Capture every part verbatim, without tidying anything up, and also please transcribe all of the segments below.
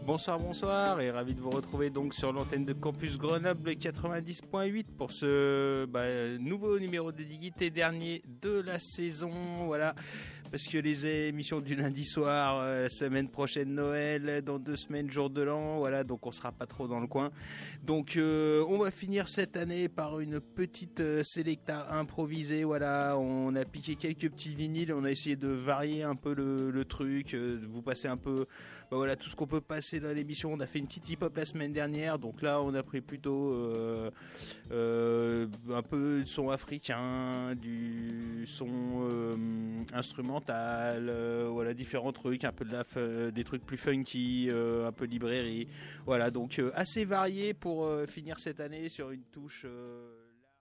Bonsoir, bonsoir, et ravi de vous retrouver donc sur l'antenne de Campus Grenoble quatre-vingt-dix point huit pour ce bah, nouveau numéro de Digit et dernier de la saison. Voilà, parce que les émissions du lundi soir, euh, semaine prochaine Noël, dans deux semaines jour de l'an, voilà, donc on sera pas trop dans le coin. Donc euh, on va finir cette année par une petite euh, sélecta improvisée. Voilà, on a piqué quelques petits vinyles, on a essayé de varier un peu le, le truc, euh, de vous passer un peu. Bah voilà, tout ce qu'on peut passer dans l'émission. On a fait une petite hip-hop la semaine dernière, donc là on a pris plutôt euh, euh, un peu de son africain, du son euh, instrumental, euh, voilà, différents trucs, un peu de la f- des trucs plus funky, euh, un peu de librairie, voilà, donc euh, assez varié pour euh, finir cette année sur une touche euh,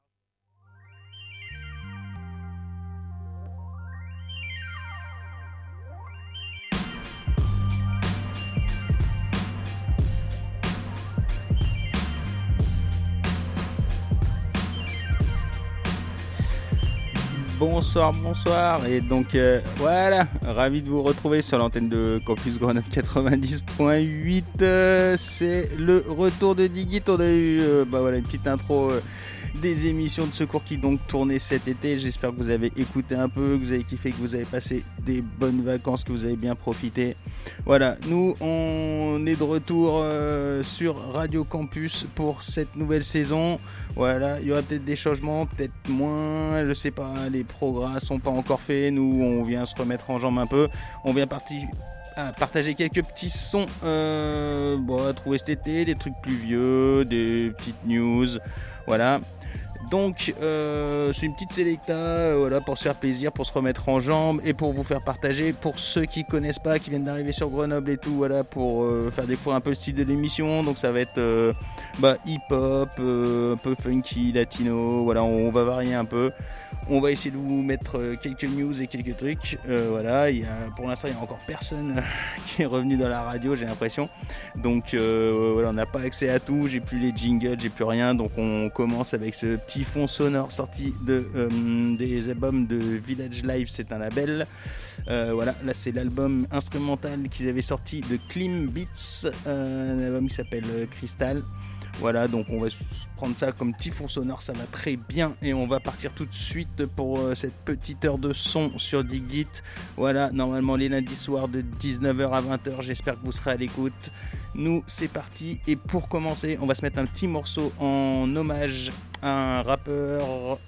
Bonsoir, bonsoir, et donc euh, voilà, ravi de vous retrouver sur l'antenne de Campus Grenoble quatre-vingt-dix point huit. Euh, c'est le retour de Digit. On a eu euh, bah voilà, une petite intro euh, des émissions de secours qui donc tournaient cet été. J'espère que vous avez écouté un peu, que vous avez kiffé, que vous avez passé des bonnes vacances, que vous avez bien profité. Voilà, nous on est de retour euh, sur Radio Campus pour cette nouvelle saison. Voilà, il y aura peut-être des changements, peut-être moins, je sais pas, les programmes sont pas encore faits, nous on vient se remettre en jambe un peu, on vient partir à partager quelques petits sons euh, bon, à trouver cet été, des trucs plus vieux, des petites news, voilà. Donc euh, c'est une petite sélecta euh, voilà, pour se faire plaisir, pour se remettre en jambes et pour vous faire partager, pour ceux qui connaissent pas, qui viennent d'arriver sur Grenoble et tout, voilà, pour euh, faire découvrir un peu le style de l'émission. Donc ça va être euh, bah, hip-hop, euh, un peu funky, latino, voilà, on, on va varier un peu. On va essayer de vous mettre euh, quelques news et quelques trucs. Euh, voilà, il y a, pour l'instant il n'y a encore personne qui est revenu dans la radio, j'ai l'impression. Donc euh, voilà, on n'a pas accès à tout, j'ai plus les jingles, j'ai plus rien. Donc on commence avec ce petit fond sonore sorti de, euh, des albums de Village Live, c'est un label. Euh, voilà, là c'est l'album instrumental qu'ils avaient sorti de Clean Beats, euh, un album qui s'appelle Crystal. Voilà, donc on va prendre ça comme petit fond sonore, ça va très bien et on va partir tout de suite pour euh, cette petite heure de son sur Digit. Voilà, normalement les lundis soirs de dix-neuf heures à vingt heures, j'espère que vous serez à l'écoute. Nous, c'est parti, et pour commencer, on va se mettre un petit morceau en hommage à un rappeur,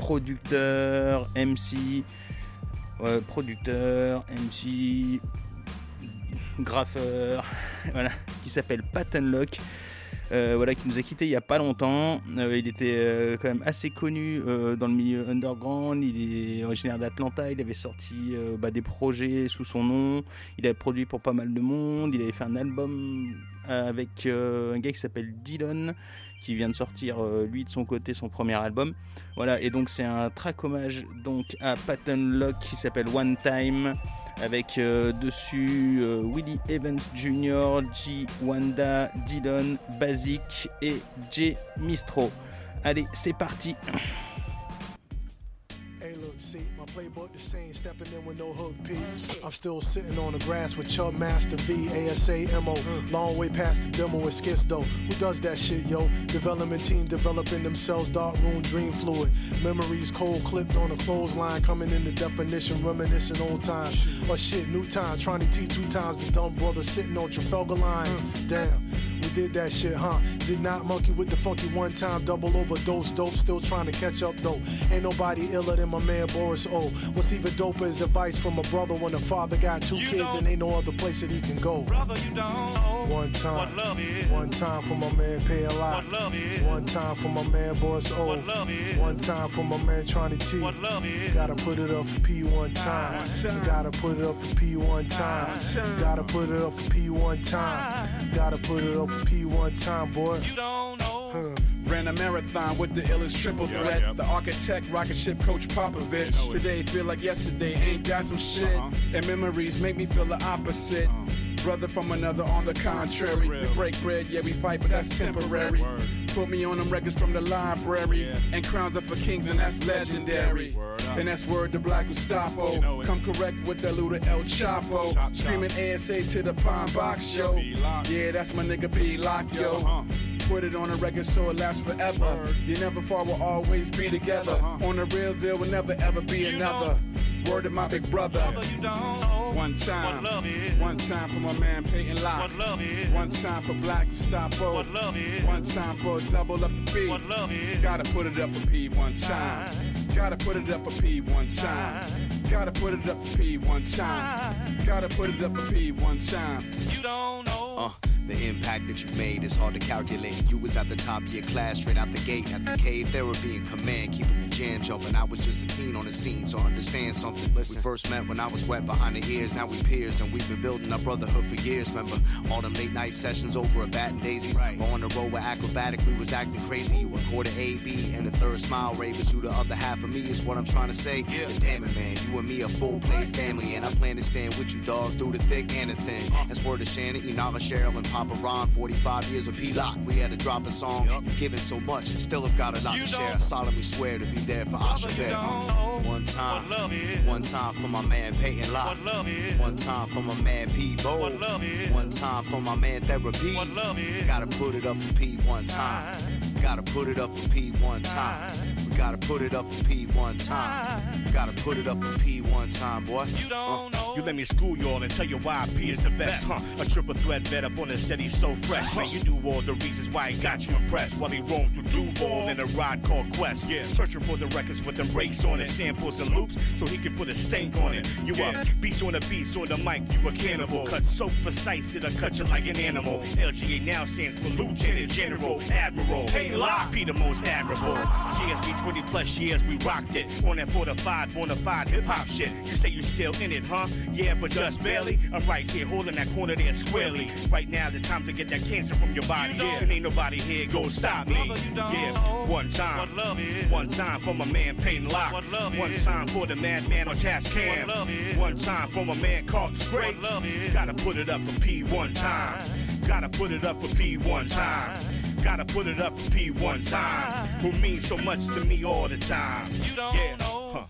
producteur, M C, euh, producteur, M C, graffeur, voilà, qui s'appelle Pat Unlock. Euh, voilà, qui nous a quitté il y a pas longtemps. Euh, il était euh, quand même assez connu euh, dans le milieu underground. Il est originaire d'Atlanta. Il avait sorti euh, bah, des projets sous son nom. Il avait produit pour pas mal de monde. Il avait fait un album avec euh, un gars qui s'appelle Dylan, qui vient de sortir euh, lui de son côté son premier album. Voilà, et donc c'est un track hommage donc à Pat Unlock qui s'appelle One Time, avec euh, dessus euh, Willie Evans junior, G. Wanda, Dylan, Basic et J. Mistro. Allez, c'est parti. Hey, look, see, my playbook the same, stepping in with no hook P. I'm still sitting on the grass with Chubb Master V, A S A M O. Long way past the demo with skits though. Who does that shit, yo? Development team developing themselves, dark room, dream fluid. Memories cold clipped on a clothesline, coming in the definition, reminiscing old times. Or shit, new times, trying to teach two times the dumb brother sitting on Trafalgar lines. Damn. We did that shit, huh? Did not monkey with the funky one time, double overdose, dope, still trying to catch up though. Ain't nobody iller than my man Boris O. What's even doper is advice from a brother when a father got two you kids and ain't no other place that he can go. Brother, you don't know one time, what love is. One time for my man Pay a Lot. What love is. One time for my man Boris O. What love is. One time for my man trying to T. What love is. Gotta put it up for P one time. One time. Gotta put it up for P one time. One time. Gotta put it up for P one time. Gotta put it up for P one time, boy. You don't know. Huh. Ran a marathon with the illest triple threat. Yeah, yeah. The architect, rocket ship coach Popovich. Today feel like yesterday, ain't got some shit. Uh-huh. And memories make me feel the opposite. Uh-huh. Brother from another on the contrary. We break bread, yeah we fight, but that's temporary. Word. put me on them records from the library. Yeah. And crowns are for kings, and that's legendary. And that's word to Black Gestapo. You know Come correct with that Luda El Chapo. Chop, Screaming chop. A S A to the Pine Box Show. Yeah, that's my nigga P-Lock, yo. Uh-huh. Put it on a record so it lasts forever. Word. You never fall, we'll always be together. Uh-huh. On the real, there will never ever be you another. Know. Word to my big brother. brother you don't know one time, what love is. One time for my man Peyton Locke. What love is. One time for Black Gestapo. What love is. One time for double up the P. What love is. Gotta put it up for P one time. Gotta put it up for P one time. Gotta put it up for P one time. Gotta put it up for P one time. You don't know. Uh, the impact that you made is hard to calculate. You was at the top of your class, straight out the gate. At the cave, therapy and command, keeping the jam jumping. I was just a teen on the scene, so understand something. Listen, we first met when I was wet behind the ears. Now we peers, and we've been building our brotherhood for years. Remember all them late night sessions over at Bat and Daisies? Right. On the road with Acrobatic, we was acting crazy. You were quarter A, B, and the third smile ray, but you the other half of me is what I'm trying to say. Yeah. And damn it, man, you and me a full play family, and I plan to stand with you, dog, through the thick and the thin. That's word to Shannon, Inala, Cheryl, and Papa Ron. forty-five years of P-Lock, we had to drop a song. Yep. You've given so much and still have got a lot you to share. I solemnly swear to be there for Asha Bear. One time, one time for my man Peyton Locke. One time for my man P-Bo. One time for my man Therapy. Gotta put it up for P one time. Gotta put it up for P one time. We gotta put it up for P one time. Gotta put it up for P one time, boy. You don't know. You let me school y'all and tell you why P is the best, huh? A triple threat bed up on the set, he's so fresh. Man, you knew all the reasons why he got you impressed. While he roamed through Duval in a ride called Quest. Yeah, searching for the records with them breaks on it, samples and loops, so he can put a stank on it. You yeah. up, beast on the beats, on the mic, you a cannibal. Cut so precise, it'll cut you like an animal. L G A now stands for Lieutenant General Admiral. Hey, Locke, be the most admirable. C S B twenty plus years, we rocked it. On that fortified, bonafide hip-hop shit. You say you still in it, huh? Yeah, but just barely. I'm right here holding that corner there squarely. Right now, the time to get that cancer from your body. Yeah, and ain't nobody here go stop me. Yeah, one time, one time for my man Peyton Locke. One time for the madman on Tascam. One time for my man Carlton Scrapes. Gotta put it up for P one time. Gotta put it up for P one time. Gotta put it up for P one time. Who means so much to me all the time. You don't yeah. know. Huh.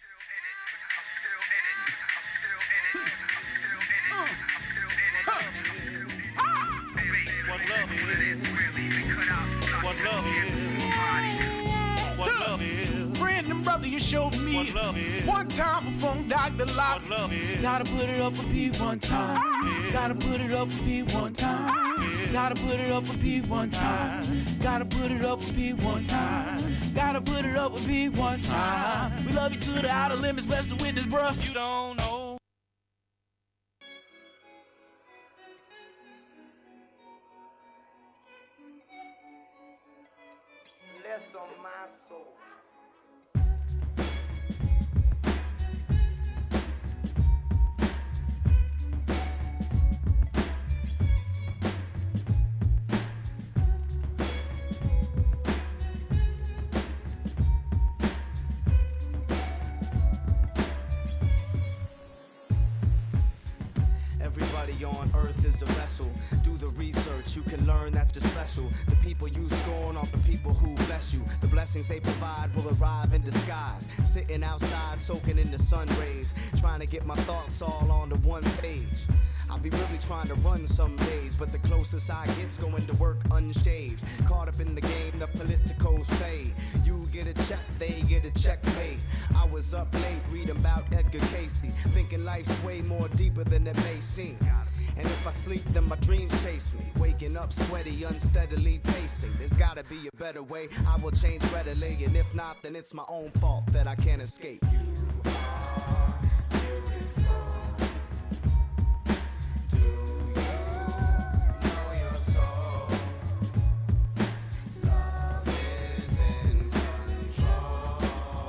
What love is. What love is. What love is. Friend and brother, you showed me. What love is. One time for Funk Doctor Locke. What love is. Gotta put it up for P one time. Ah. Gotta put it up for P one time. Ah. Gotta put it up for P one time. Gotta put it up for P one time. Gotta put it up for P one time. We love you to the outer limits, best to witness, bruh. You don't know. On my soul. Everybody on earth is a vessel. Do the research, you can learn that you're special. The people you scorn are the people who bless you. The blessings they provide will arrive in disguise. Sitting outside, soaking in the sun rays, trying to get my thoughts all onto one page. I'll be really trying to run some days, but the closest I get's going to work unshaved. Caught up in the game, the politicos play. You get a check, they get a checkmate. I was up late reading about Edgar Casey, thinking life's way more deeper than it may seem. And if I sleep, then my dreams chase me. Waking up sweaty, unsteadily pacing. There's gotta be a better way, I will change readily. And if not, then it's my own fault that I can't escape. You are beautiful. Do you know your soul? Love is in control.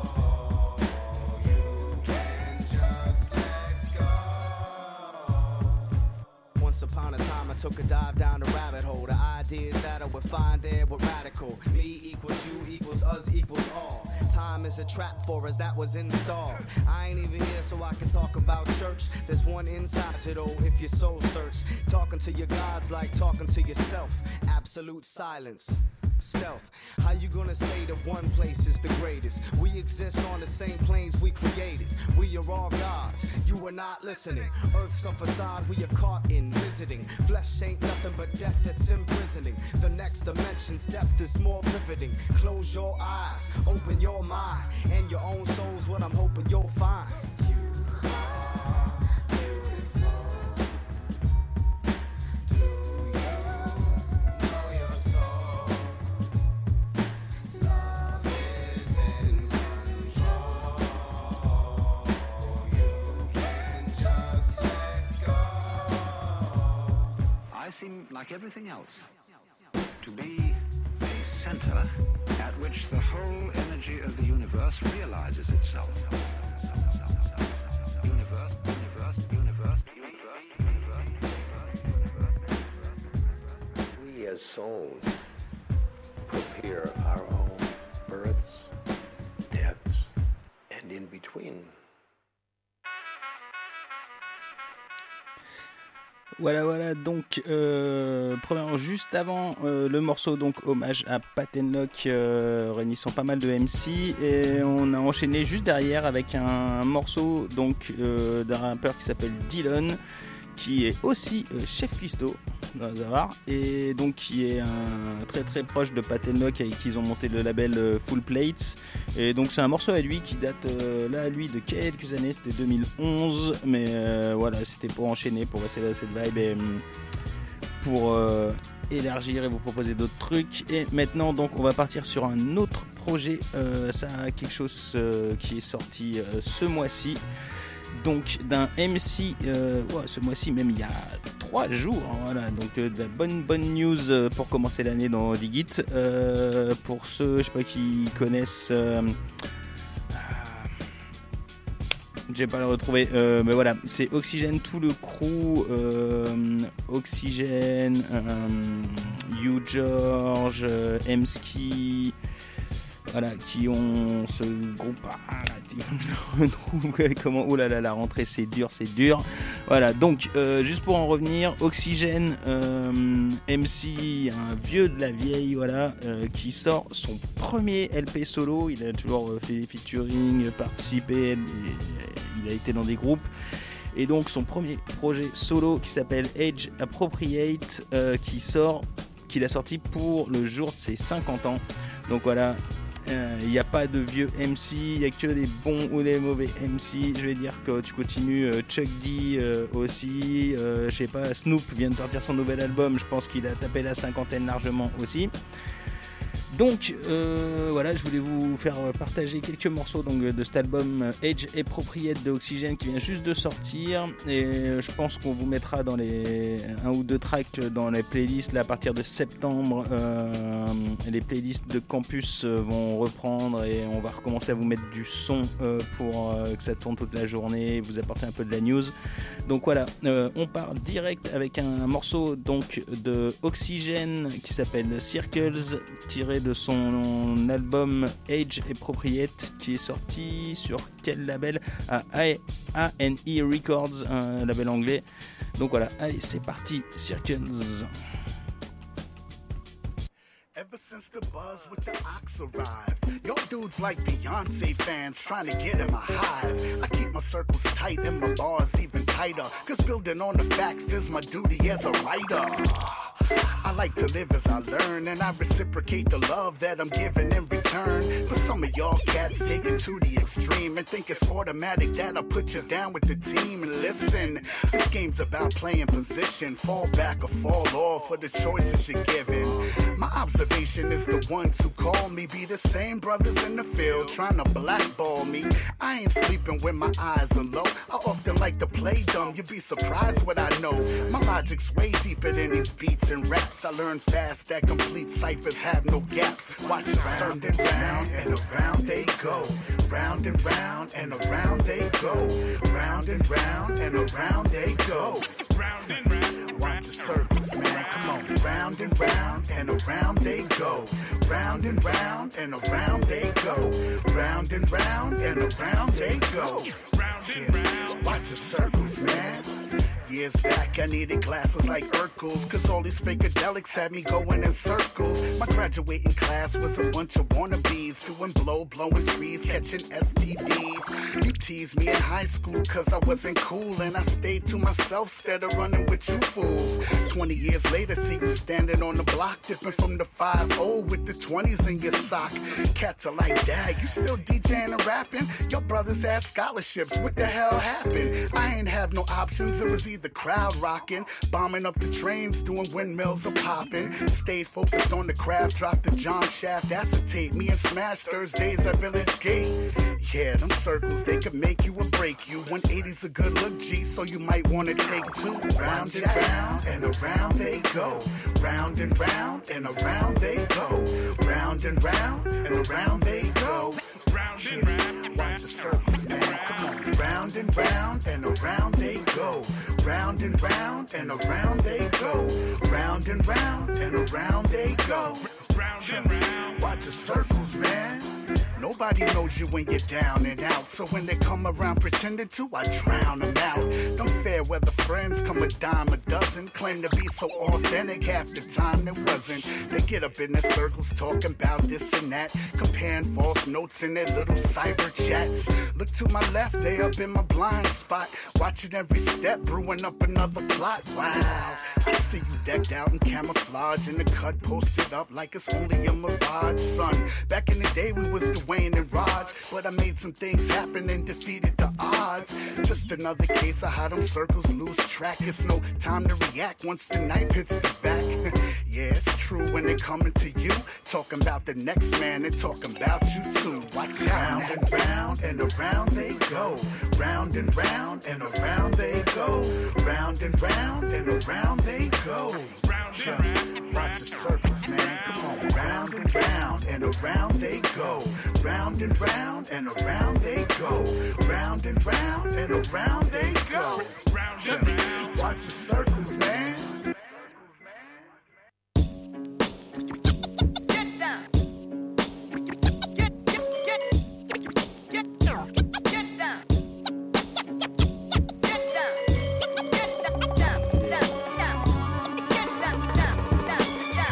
You can just let go. Once upon a time I took a dive down the rabbit hole. The ideas that I would find there were radical. Me equals you equals us equals all. Time is a trap for us that was installed. I ain't even here so I can talk about church. There's one inside you though if your soul search. Talking to your gods like talking to yourself. Absolute silence. Stealth, how you gonna say that one place is the greatest? We exist on the same planes we created. We are all gods, you are not listening. Earth's a facade we are caught in visiting. Flesh ain't nothing but death that's imprisoning. The next dimension's depth is more riveting. Close your eyes, open your mind, and your own soul's what I'm hoping you'll find. I seem, like everything else, to be a center at which the whole energy of the universe realizes itself. Universe, universe, universe, universe, universe, universe. We as souls prepare our own births, deaths, and in between. Voilà, voilà, donc, euh, premièrement, juste avant euh, le morceau, donc, hommage à Pat and Lock, euh, réunissant pas mal de M C, et on a enchaîné juste derrière avec un morceau, donc, euh, d'un rappeur qui s'appelle Dylan, qui est aussi euh, chef cuistot, dans le hasard, et donc qui est un très très proche de Pat and Lock, avec qui ils ont monté le label euh, Full Plates, et donc c'est un morceau à lui qui date euh, là à lui de quelques années, c'était deux mille onze, mais euh, voilà, c'était pour enchaîner, pour rester dans cette vibe et pour euh, élargir et vous proposer d'autres trucs. Et maintenant donc on va partir sur un autre projet, euh, ça a quelque chose euh, qui est sorti euh, ce mois-ci. Donc d'un M C, euh, ouais, ce mois-ci même il y a trois jours, hein, voilà, donc euh, de la bonne bonne news euh, pour commencer l'année dans Digit. Euh, pour ceux, je sais pas qui connaissent, euh, euh, j'ai pas le retrouver, euh, mais voilà, c'est Oxygène, tout le crew, euh, Oxygène, euh, You George, euh, M-Ski. Voilà, qui ont ce groupe. Ah, je le retrouve. Comment. Oh là là, la rentrée, c'est dur, c'est dur. Voilà, donc, euh, juste pour en revenir, Oxygène, euh, M C, un vieux de la vieille, voilà, euh, qui sort son premier L P solo. Il a toujours fait des featuring, participé, il a été dans des groupes. Et donc, son premier projet solo qui s'appelle Age Appropriate, euh, qui sort, qu'il a sorti pour le jour de ses cinquante ans. Donc voilà. Il euh, n'y a pas de vieux M C, il n'y a que des bons ou des mauvais M C. Je vais dire que tu continues, euh, Chuck D euh, aussi, euh, je sais pas, Snoop vient de sortir son nouvel album, je pense qu'il a tapé la cinquantaine largement aussi. Donc euh, voilà, je voulais vous faire partager quelques morceaux donc, de cet album Age Appropriate de Oxygène qui vient juste de sortir, et je pense qu'on vous mettra dans les un ou deux tracks dans les playlists là, à partir de septembre. Euh, les playlists de campus vont reprendre et on va recommencer à vous mettre du son euh, pour euh, que ça tourne toute la journée, vous apporter un peu de la news. Donc voilà, euh, on part direct avec un morceau donc de Oxygène qui s'appelle Circles, tiré de son album Age Appropriate, qui est sorti sur quel label? À A and E Records, un label anglais. Donc voilà, allez, c'est parti, Circles. Ever since the buzz with the ox arrived, yo dudes like Beyonce fans trying to get in my hive. I keep my circles tight and my bars even tighter, cause building on the facts is my duty as a writer. I like to live as I learn, and I reciprocate the love that I'm giving in return. But some of y'all cats take it to the extreme and think it's automatic that I put you down with the team. And listen, this game's about playing position, fall back or fall off for the choices you're given. My observation is the ones who call me be the same brothers in the field trying to blackball me. I ain't sleeping when my eyes are low. I often like to play dumb, you'd be surprised what I know. My logic's way deeper than these beats and raps. I learn fast that complete ciphers have no gaps. Watch it round and round and around they go. Round and round and around they go. Round and round and around they go. Round and round. Watch the circles, man. Come on. Round and round and around they go. Round and round and around they go. Round and round and around they go. Round and round. Watch the circles, man. Years back, I needed glasses like Urkel's, cause all these fakadelics had me going in circles. My graduating class was a bunch of wannabes, doing blow, blowing trees, catching S T Ds. You teased me in high school cause I wasn't cool, and I stayed to myself instead of running with you fools. Twenty years later, see you standing on the block, dipping from the five oh with the twenties in your sock. Cats are like, Dad, you still DJing and rapping? Your brothers had scholarships, what the hell happened? I ain't have no options, it was either crowd rocking, bombing up the trains, doing windmills or popping. Stayed focused on the craft, dropped the John Shaft acetate. Me and Smash Thursdays at Village Gate. Yeah, them circles, they could make you or break you. one eighty's a good look, G, so you might wanna take two. Round and round and around they go. Round and round and around they go. Round and round and around they go. Round and round, watch the circles, man. Come on. Round and round and around they go. Round and round and around they go. Round and round and around they go. Round and round, watch the circles, man. Nobody knows you when you're down and out, so when they come around pretending to, I drown them out. Them fair weather friends come a dime a dozen, claim to be so authentic, half the time they wasn't. They get up in their circles talking about this and that, comparing false notes in their little cyber chats. Look to my left, they up in my blind spot, watching every step, brewing up another plot. Wow, I see you decked out in camouflage, and the cut posted up like it's only a mirage. Son, back in the day we was the Wayne and Raj, but I made some things happen and defeated the odds. Just another case of how them circles lose track. It's no time to react once the knife hits the back. Yeah, it's true when they coming to you, talking about the next man and talking about you too. Watch out. Round and round and around they go. Round and round and around they go. Round and round and around they go. Round and round, watch the circles, man. Come on. Round and round and around they go. Round and round and around they go. Round and round and around they go. Round and round, watch the circles, man. Get down. Get, get, get, get down. Get down. Get down. Get down, down, down, down. Get down, down, down, down.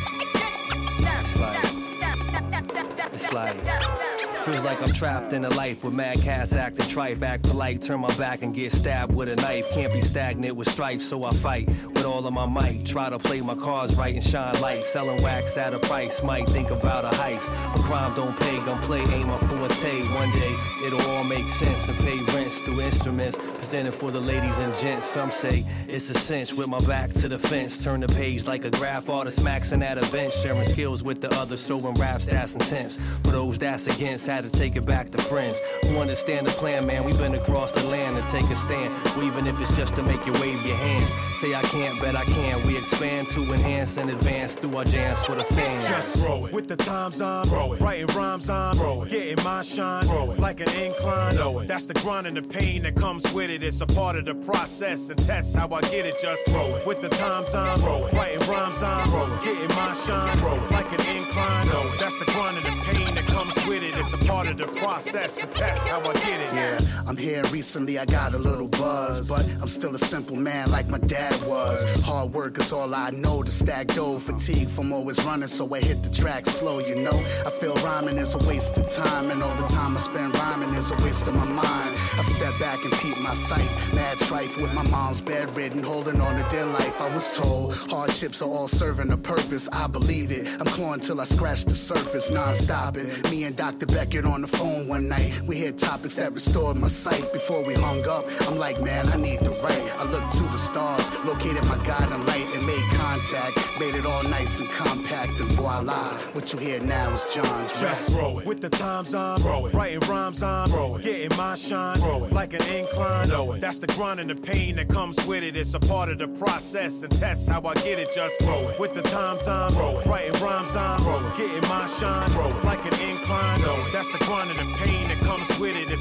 Get down, down, down, down. It's like, feels like I'm trapped in a life with mad cats acting trife. Act polite, turn my back and get stabbed with a knife. Can't be stagnant with strife, so I fight with all of my might. Try to play my cards right and shine light. Selling wax at a price, might think about a heist. But crime don't pay, gunplay ain't my forte. One day, it'll all make sense and pay rents through instruments. Presented for the ladies and gents. Some say it's a cinch with my back to the fence. Turn the page like a graph artist maxing at a bench. Sharing skills with the others, sewing raps that's intense. For those that's against, had to take it back to friends who understand the plan, man. We've been across the land to take a stand, well, even if it's just to make you wave your hands. Say I can't, bet I can. We expand to enhance and advance through our jams for the fans. Just roll it. With the times I'm roll it. Writing rhymes I'm roll it. Getting my shine roll it. Like an incline. Know it. That's the grind and the pain that comes with it. It's a part of the process and test how I get it. Just roll it. With the times I'm roll it. Writing rhymes I'm roll it. Getting my shine roll it. Like an incline. Know it. That's the grind and the pain that comes with it. It's a part of the process and test how I get it. Yeah, I'm here recently, I got a little buzz, but I'm still a simple man like my dad was. Hard work is all I know to stack dough. Fatigue from always running, so I hit the track slow, you know. I feel rhyming is a waste of time, and all the time I spend rhyming is a waste of my mind. I step back and peep my sight, mad trife with my mom's bedridden, holding on to dear life. I was told hardships are all serving a purpose, I believe it. I'm clawing till I scratch the surface, non-stopping. Me and Doctor Beckett on the phone one night, we had topics that restored my sight. Before we hung up, I'm like, man, I need to write. I looked to the stars, located my guiding light, and made contact. Made it all nice and compact, and voila, what you hear now is John's rap. Just roll it. With the times I'm roll it. Writing rhymes I'm roll it. Getting my shine roll it. Like an incline. Know it. That's the grind and the pain that comes with it. It's a part of the process and test how I get it. Just roll it. With the times I'm roll it. Writing rhymes I'm roll it. Getting my shine roll it. Like an incline. Know it. That's the grind and the pain that comes with it. It's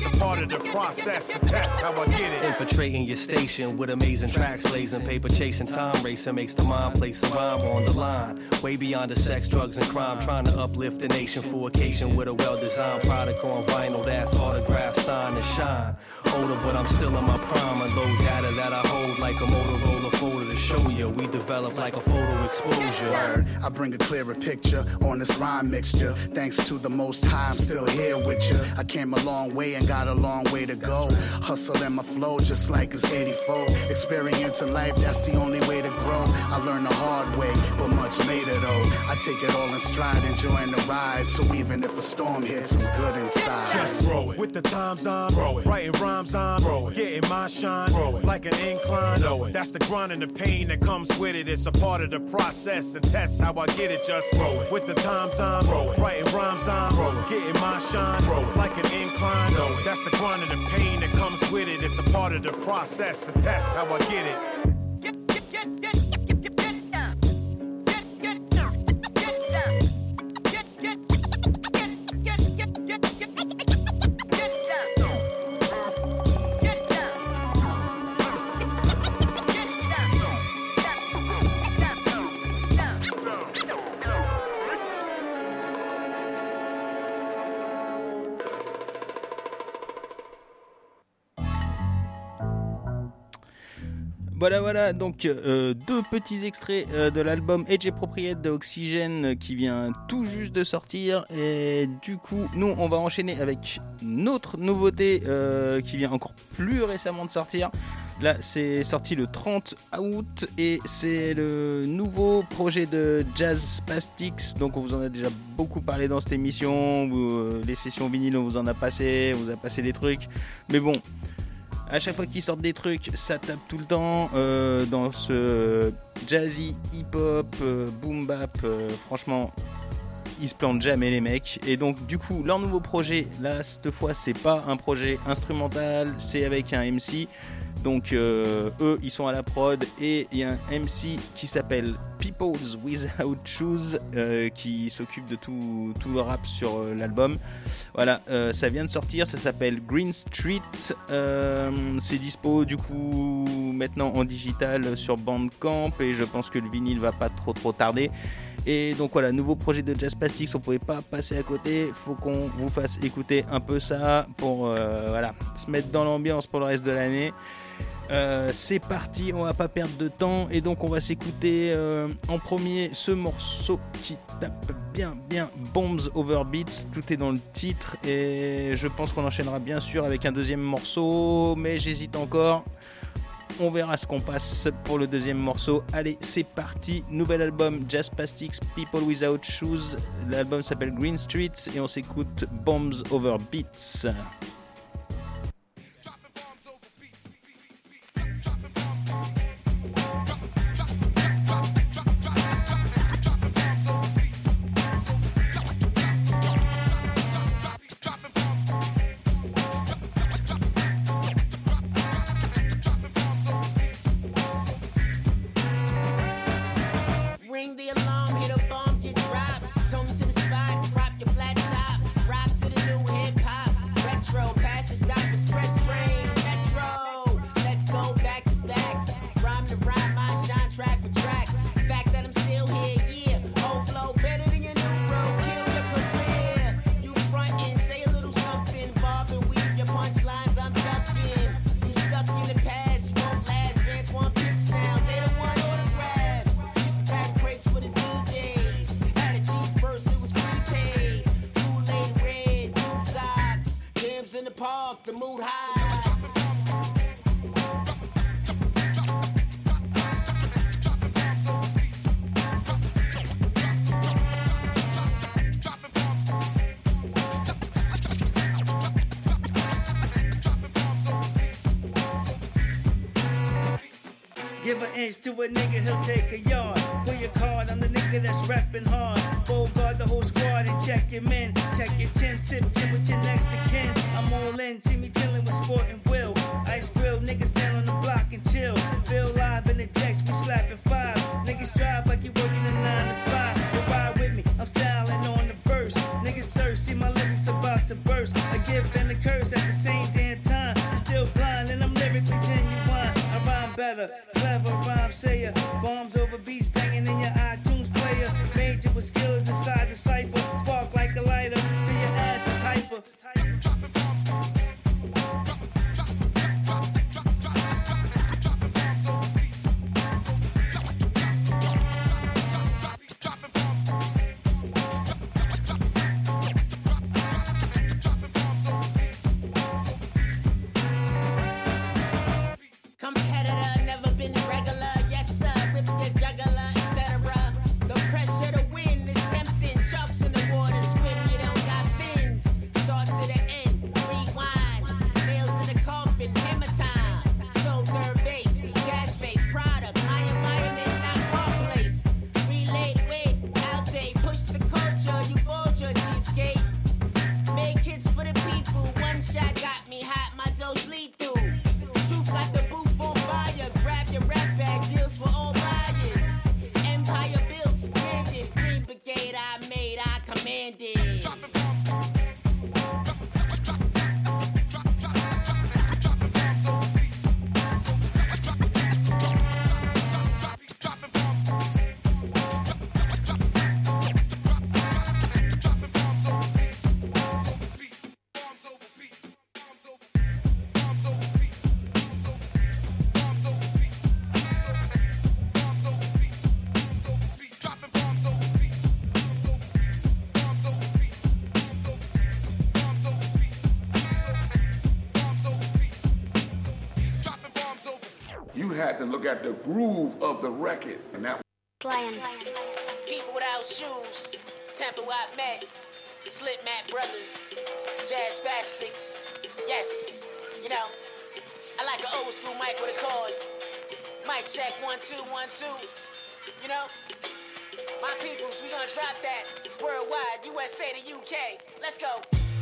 It's a part of the process and test how I get it. Infiltrating your station with amazing tracks blazing, paper chasing, time racing makes the mind place a rhyme on the line. Way beyond the sex, drugs, and crime. Trying to uplift the nation for occasion with a well-designed product on vinyl that's autographed, signed, and shine. Older, but I'm still in my prime. I load data that I hold like a Motorola folder to show you. We develop like a photo exposure. Word, I bring a clearer picture on this rhyme mixture. Thanks to the Most High, I'm still here with you. I came a long way and got a long way to go. Hustle in my flow just like it's eighty-four. Experience in life, that's the only way to grow. I learned the hard way, but much later though. I take it all in stride, enjoying the ride. So even if a storm hits, I'm good inside. Just roll it. With the times I'm rolling, writing rhymes I'm rolling, getting my shine, rolling like an incline. Know it. That's the grind and the pain that comes with it. It's a part of the process and test how I get it. Just rolling. With the times I'm rolling, writing rhymes I'm rolling, getting my shine, rolling like an incline. Know it. That's the grind and the pain that comes with it. It's a part of the process and test how I get it. Voilà, voilà, donc euh, deux petits extraits euh, de l'album Age Appropriate de Oxygène euh, qui vient tout juste de sortir. Et du coup, nous, on va enchaîner avec notre nouveauté euh, qui vient encore plus récemment de sortir. Là, c'est sorti le trente août et c'est le nouveau projet de Jazz Spastics. Donc, on vous en a déjà beaucoup parlé dans cette émission. Vous, euh, les sessions vinyles, on vous en a passé, on vous a passé des trucs. Mais bon... À chaque fois qu'ils sortent des trucs, ça tape tout le temps euh, dans ce jazzy, hip-hop, euh, boom-bap. Euh, franchement, ils se plantent jamais les mecs. Et donc du coup, leur nouveau projet, là, cette fois, c'est pas un projet instrumental, c'est avec un M C. Donc euh, eux, ils sont à la prod et il y a un M C qui s'appelle Peoples Without Shoes euh, qui s'occupe de tout, tout le rap sur euh, l'album. Voilà, euh, ça vient de sortir, ça s'appelle Green Street. Euh, c'est dispo du coup maintenant en digital sur Bandcamp et je pense que le vinyle va pas trop trop tarder. Et donc voilà, nouveau projet de Jazz Spastics, on pouvait pas passer à côté, faut qu'on vous fasse écouter un peu ça pour euh, voilà, se mettre dans l'ambiance pour le reste de l'année. Euh, c'est parti, on va pas perdre de temps et donc on va s'écouter euh, en premier ce morceau qui tape bien bien Bombs Over Beats, tout est dans le titre et je pense qu'on enchaînera bien sûr avec un deuxième morceau mais j'hésite encore, on verra ce qu'on passe pour le deuxième morceau. Allez, c'est parti, nouvel album Jazz Spastics, People Without Shoes, l'album s'appelle Green Street et on s'écoute Bombs Over Beats. Give an inch to a nigga, he'll take a yard. Pull your card, I'm the nigga that's rapping hard. Bogart the whole squad and check him in. Check your chin, sip chin with your next to kin. I'm all in, see me chillin' with Sport and Will. Ice grill, niggas stand on the block and chill. Feel live in the jacks, we slapping five. Niggas drive like you working a nine to five. You ride with me, I'm styling on the verse. Niggas thirst, see my lyrics about about to burst. A gift and a curse at the same damn time. I'm still blind and I'm lyrically genuine. I rhyme better, clever rhyme sayer. Bombs over beats banging in your iTunes player. Major with skills inside the cipher. Spark like a lighter till your ass is hyper. Competitor, never been regular. Yes, sir, rip the juggler, et cetera. The pressure to win is tempting. Sharks in the water swim, you don't got fins. Start to the end, rewind. Nails in the coffin, hammer time. Stole third base, gas face, product. My environment, not car place. Relate, wait, outdate. Push the culture, you vulture, cheapskate. Make hits for the people. One shot got me hot, my dose lethal. Truth got the booth on fire. Grab your rap bag, deals for all buyers. Empire built, standard. Green Brigade I made, I commanded. You had to look at the groove of the record, and that Playing. People without shoes. Tampa White Met. Slip Mat Brothers. Jazz Bastards. Yes. You know, I like an old school mic with a cord. Mic check, one, two, one, two. You know? My peoples, we gonna drop that worldwide, U S A to U K. Let's go.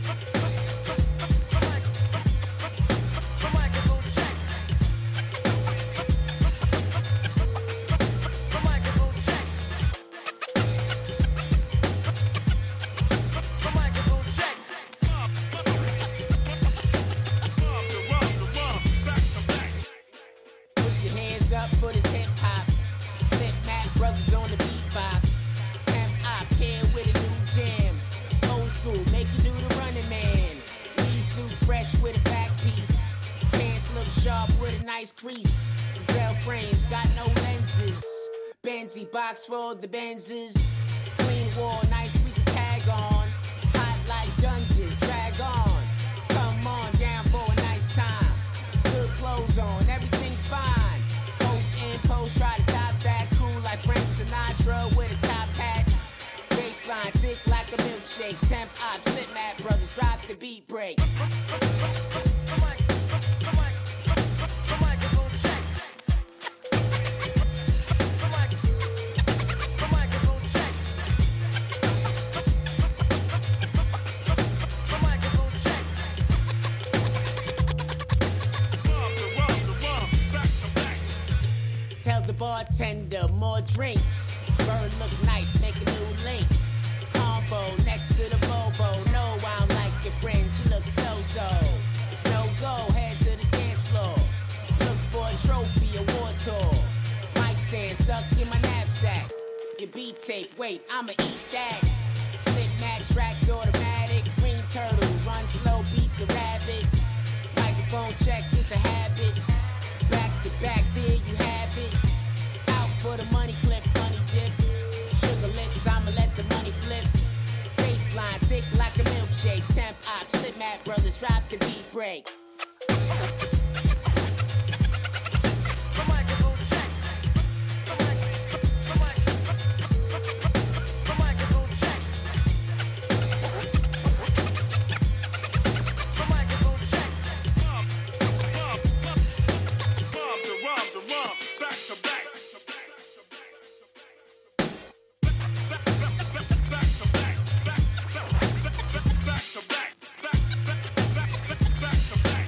Put your hands up for this hip hop. Slip Mat Brothers on the beatbox. Temp up here with a new jam. Old school, make you do the running man. Lee suit fresh with a back piece. Pants look sharp with a nice crease. Gazelle frames got no lenses. Benzie box for all the Benzes. Clean wall, nice we can tag on. Hot like dungeon, drag on. Come on down for a nice time. Good clothes on, everything fine. Post in post, try to top that. Cool like Frank Sinatra with a top hat. Baseline thick like a milkshake. Temp op, Slip Mat Brothers, drop the beat break. Tell the bartender more drinks. Bird look nice, make a new link. Combo next to the Bobo. No, I don't like your friend, she looks so-so. It's no go, head to the dance floor. Look for a trophy, award tour. Mic stand stuck in my knapsack. Your beat tape, wait, I'ma eat that. Slip Mat tracks automatic. Green turtle, run slow, beat the rabbit. Microphone check, it's a habit. Back to back, there you have it. Out for the money clip, money dip. Sugar lips, I'ma let the money flip. Baseline thick like a milkshake. Temp op, Slip Mat Brothers, drop the beat break. back to back.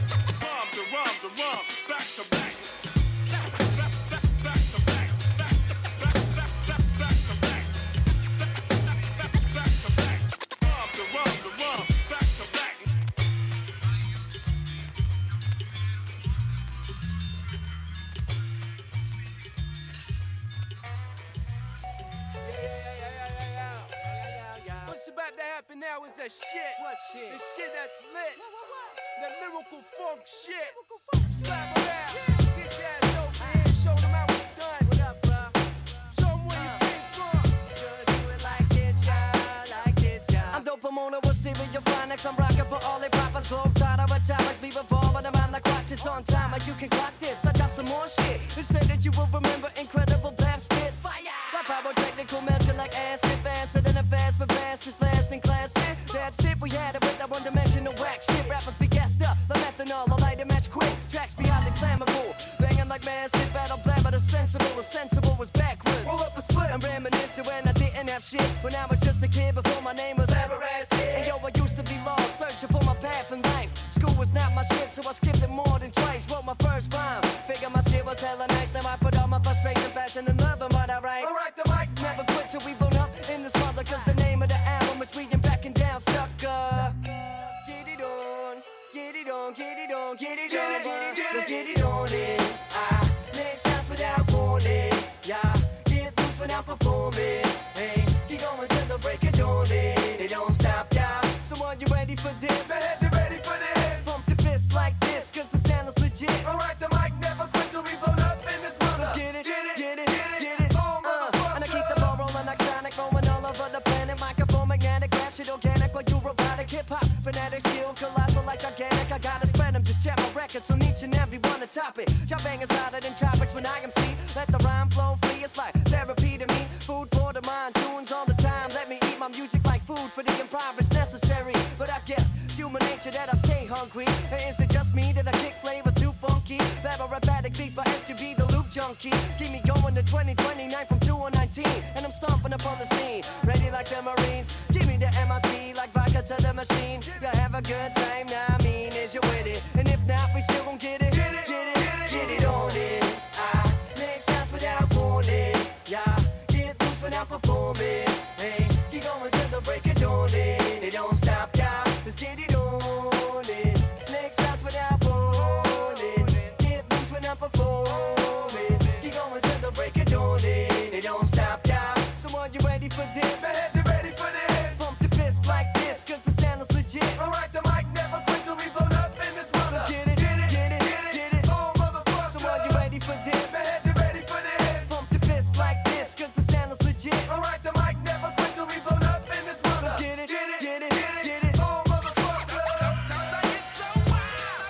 that shit. What shit? The shit that's lit. What, what, what? That lyrical funk shit. Lyrical funk shit. Clap it out. Get your ass over here. Show them how it's done. What up, bro? Show them where you came from. Gonna do it like this, y'all, like this, y'all. I'm dope, I'm on it with Stereophonics. I'm rocking for all the rappers. Globe Trotter with topics. Be before, but I'm on the watches on time. Like you can clock this. I drop some more shit. They say that you will remember incredible blab spit. Fire! Like pyrotechnical melt you like acid. Faster than a fast, but fast is last in class. It. That's it, we had it with that one dimensional whack shit. Rappers be gassed up, like methanol, I light a match quick. Tracks be highly flammable, banging like massive battle plan, but a sensible, a sensible was backwards. Roll up a split and reminisce to when I didn't have shit. When I was just a kid before my name was ever ass hit. And yo, I used to be lost, searching for my path in life. School was not my shit, so I skipped it more than twice. Wrote my first rhyme, figure my shit was hella nice. Now I put all my frustration, passion, and love in what I write. Alright, the mic, never quit till we blown up in this mother, cause the name of the album is Reading Backing Down, sucker. Get it on, get it on, get it on, get it on, get it, get it, get it on it. I make shots without warning, yeah. Get loose without performing, hey. Keep going till the break of dawn, it don't stop, yeah. So are you ready for this? The heads are ready for this. Pump your fists like this, cause the sound is legit. Alright, the mic never quit till we blown up in this mother. Let's get it, get it, get it, get it, get it. Oh, uh, and I keep the ball rolling like Sonic, going all over the planet. Microphone, magnetic, rap shit organic, but you robotic. Hip-hop, fanatic, skill, colossal like gigantic. I gotta spread them, just check my records on each and every one to top it. Job bangers hotter than tropics when I M C. Let the rhyme flow free, it's like therapy to me. Food for the mind, tunes all the time. Let me eat my music like food for the impoverished necessary. But I guess it's human nature that I stay hungry. Or is it just me that I kick flavor too funky? Labyrinth beats by S Q B, the loop junkie. Keep me going to twenty twenty-nine from two thousand nineteen. And I'm stomping up on the scene, ready like the Marines. Give me the M I C like vodka to the machine. You have a good time, now I mean, is you with it? And if not, we still gon' get it. Get it, get it, get it, get it on it. I make shots without warning, yeah. Get loose without performing, hey. Keep going till the break of dawn, it don't stop, yeah. Let's get it on it. Make shots without warning. Get loose without performing. Keep going till the break of dawn, it don't stop, yeah. So are you ready for this? The heads are ready for this. Pump your fists like this, cause the sound is legit. Alright, the mic never quit till we blown up in this mother. Let's get it, get it, get it, get it, get it. Oh, motherfucker. So are you ready for this? The heads are ready for this. Pump your fists like this, cause the sound is legit. Alright, the mic never quit till we blown up in this mother. Let's get it, get it, get it, get it, get it. Oh, motherfucker. Sometimes I get so wild.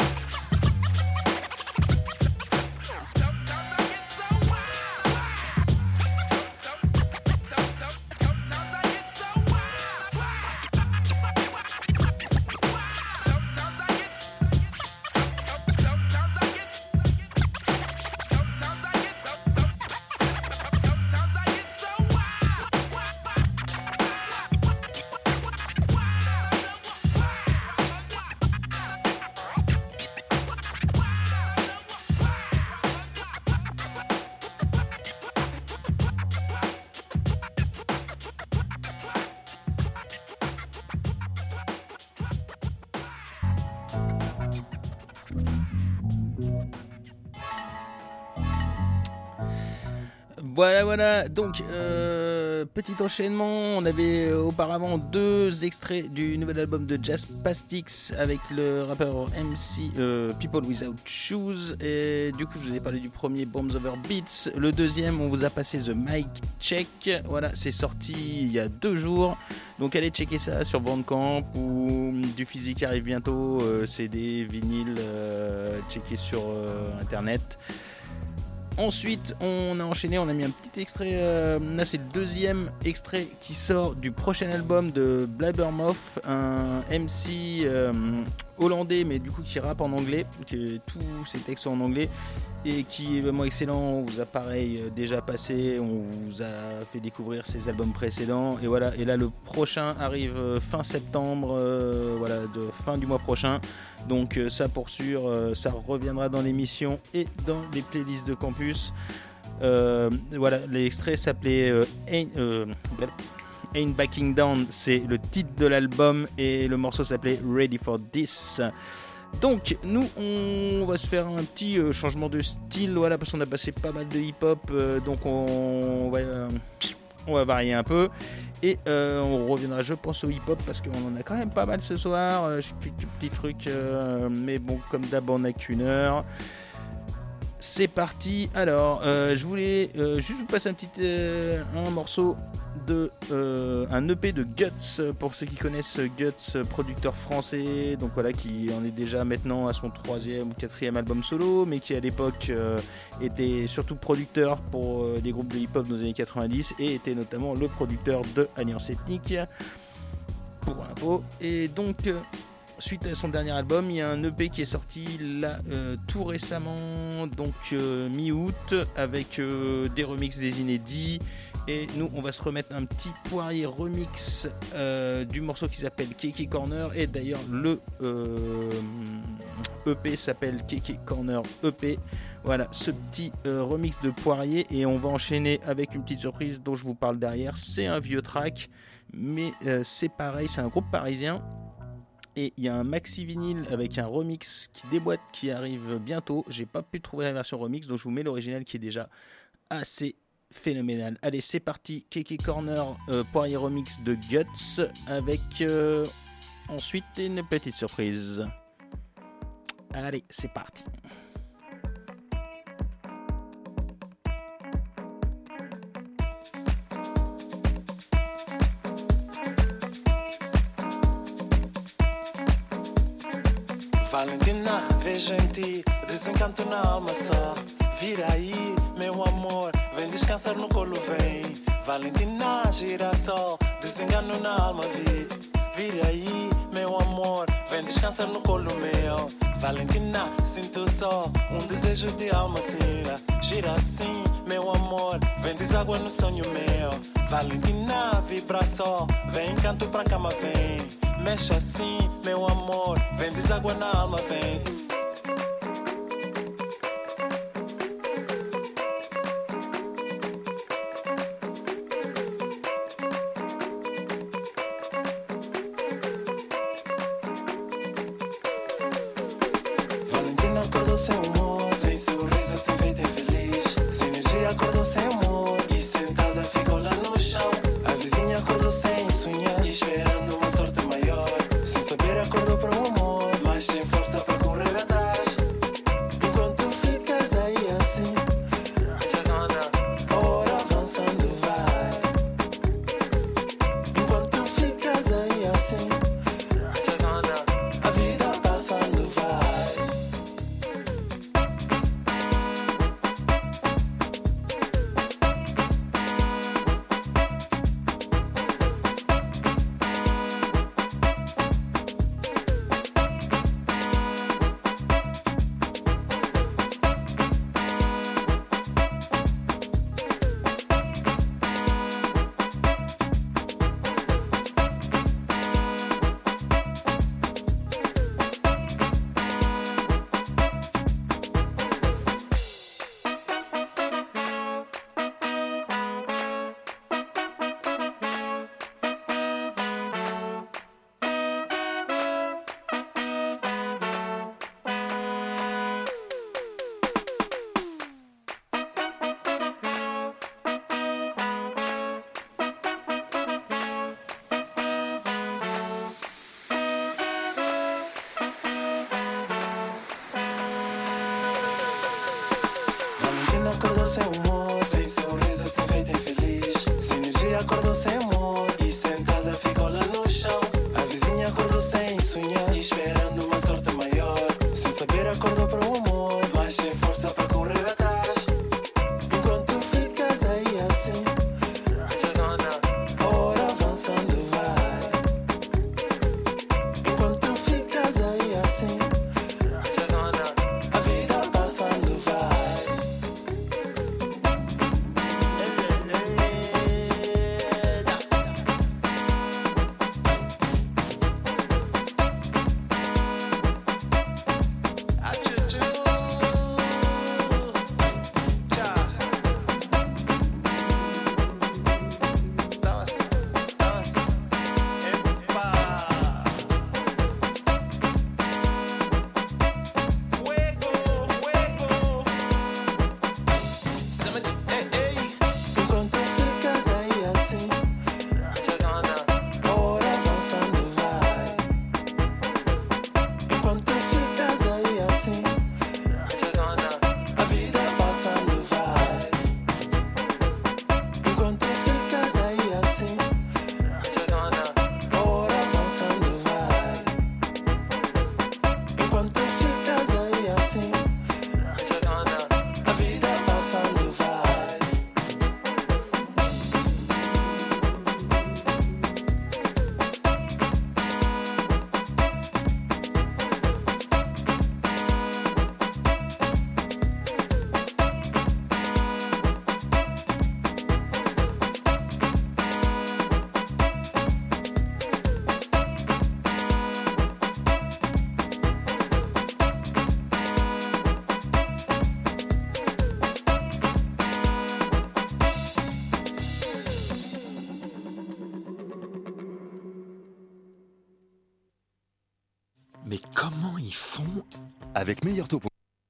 Sometimes I get so wild. Sometimes I get so Voilà, voilà. Donc, euh, petit enchaînement. On avait auparavant deux extraits du nouvel album de Jazz Pastix avec le rappeur M C euh, People Without Shoes. Et du coup, je vous ai parlé du premier Bombs Over Beats. Le deuxième, on vous a passé The Mic Check. Voilà, c'est sorti il y a deux jours. Donc, allez checker ça sur Bandcamp ou du physique arrive bientôt. Euh, C D, vinyle, euh, checker sur euh, Internet. Ensuite, on a enchaîné, on a mis un petit extrait. Euh, là, c'est le deuxième extrait qui sort du prochain album de Blabbermouth, un M C euh, hollandais, mais du coup qui rappe en anglais. Qui, tous ses textes sont en anglais et qui est vraiment excellent. On vous a pareil déjà passé, on vous a fait découvrir ses albums précédents. Et voilà. Et là, le prochain arrive fin septembre, euh, voilà, de fin du mois prochain. Donc euh, ça pour sûr, euh, ça reviendra dans l'émission et dans les playlists de campus. Euh, voilà, l'extrait s'appelait euh, Ain't, euh, Ain't Backing Down, c'est le titre de l'album et le morceau s'appelait Ready for This. Donc nous on va se faire un petit euh, changement de style, voilà, parce qu'on a passé pas mal de hip-hop, euh, donc on, on va... Euh, on va varier un peu. Et euh, on reviendra, je pense, au hip-hop parce qu'on en a quand même pas mal ce soir. Euh, je suis petit, petit truc, euh, mais bon, comme d'hab, on n'a qu'une heure. C'est parti. Alors, euh, je voulais euh, juste vous passer un petit euh, un morceau de euh, un E P de Guts, pour ceux qui connaissent Guts, producteur français, donc voilà, qui en est déjà maintenant à son troisième ou quatrième album solo, mais qui à l'époque euh, était surtout producteur pour euh, des groupes de hip-hop dans les années quatre-vingt-dix et était notamment le producteur de Alliance Ethnique, pour l'info. Et donc euh, suite à son dernier album, il y a un E P qui est sorti là euh, tout récemment, donc euh, mi-août, avec euh, des remixes des inédits. Et nous, on va se remettre un petit Poirier remix euh, du morceau qui s'appelle Keke Corner. Et d'ailleurs, le euh, E P s'appelle Keke Corner E P. Voilà, ce petit euh, remix de Poirier. Et on va enchaîner avec une petite surprise dont je vous parle derrière. C'est un vieux track, mais euh, c'est pareil, c'est un groupe parisien. Et il y a un maxi vinyle avec un remix qui déboîte, qui arrive bientôt. J'ai pas pu trouver la version remix, donc je vous mets l'original qui est déjà assez phénoménal. Allez, c'est parti. Keke Corner, euh, Poirier remix de Guts, avec euh, ensuite une petite surprise. Allez, c'est parti. Valentina, vejo em ti desencanto na alma só. Vira aí, meu amor, vem descansar no colo, vem. Valentina, girassol, desengano na alma, vi. Vira aí, meu amor, vem descansar no colo meu. Valentina, sinto só um desejo de alma, sim. Gira assim, meu amor, vem deságua no sonho meu. Valentina, vibra só, vem canto pra cama, vem. Mexe assim, meu amor, vem deságua na alma, vem. Valentina acordou sem humor, sem sorriso, sem feito infeliz. Sem energia acordou sem amor e sentada ficou lá no chão. A vizinha acordou sem sonhar, esperando uma sorte maior. Sem saber acordou para o amor, mas sem força para correr atrás. Enquanto ficas aí assim, a hora avançando vai. Enquanto ficas aí assim, a vida passando vai. Valentina acordou sem humor, sem sorriso, sem feito infeliz. Sem energia acordou sem amor e sentada ficou lá no chão. A vizinha acordou sem sonhar, esperando uma sorte maior. Sem saber acordou para o amor, mas sem força para correr atrás. Enquanto ficas aí assim, a hora avançando vai. Enquanto ficas aí assim, a vida passando vai. Enquanto ficas aí assim, a vida passando vai. Enquanto ficas aí assim, a hora avançando vai. Enquanto ficas aí assim, a vida passando vai. Mais comment ils font avec meilleur taux.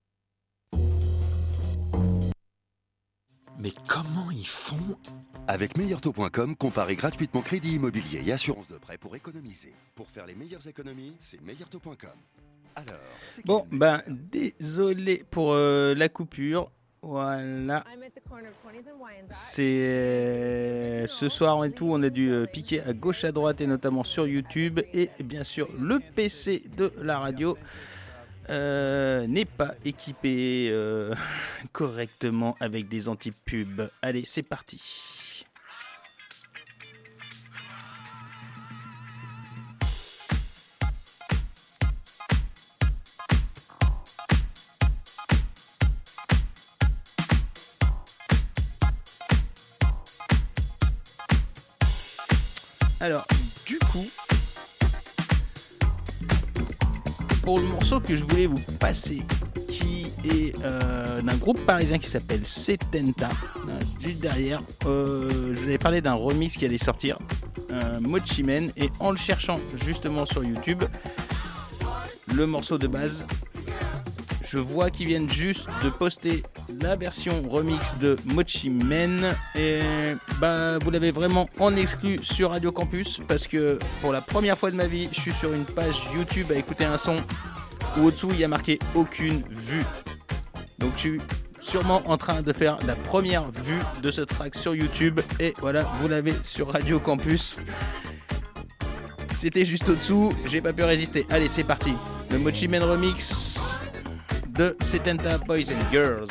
Mais comment ils font avec meilleur taux point com, comparez gratuitement crédit immobilier et assurance de prêt pour économiser. Pour faire les meilleures économies, c'est meilleur taux point com. Alors, c'est Bon, ben, désolé pour euh, la coupure. Voilà. C'est euh, ce soir et tout, on a dû euh, piquer à gauche à droite et notamment sur YouTube, et bien sûr le P C de la radio euh, n'est pas équipé euh, correctement avec des anti-pubs. Allez, c'est parti. Alors, du coup, pour le morceau que je voulais vous passer, qui est euh, d'un groupe parisien qui s'appelle Setenta, euh, juste derrière, euh, je vous avais parlé d'un remix qui allait sortir, euh, Mochi Men, et en le cherchant justement sur YouTube, le morceau de base, je vois qu'ils viennent juste de poster la version remix de Mochi Men, et bah vous l'avez vraiment en exclu sur Radio Campus, parce que pour la première fois de ma vie je suis sur une page YouTube à écouter un son où au-dessous il y a marqué aucune vue. Donc je suis sûrement en train de faire la première vue de ce track sur YouTube, et voilà, vous l'avez sur Radio Campus. C'était juste au-dessous, j'ai pas pu résister. Allez, c'est parti, le Mochi Men remix de Setenta Boys and Girls.